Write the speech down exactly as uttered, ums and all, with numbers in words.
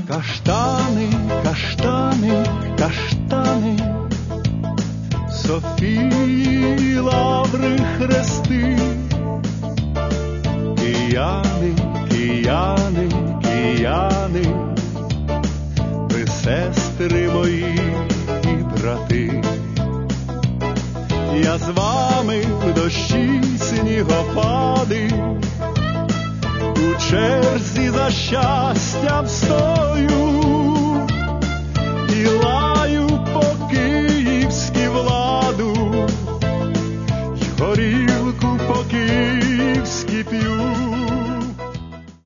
Каштани, каштани, каштани, Софії, лаври, хрести, кияни, кияни, кияни, ви сестри мої і брати. Я з вами в дощі снігопади, у черзі за щастям стою.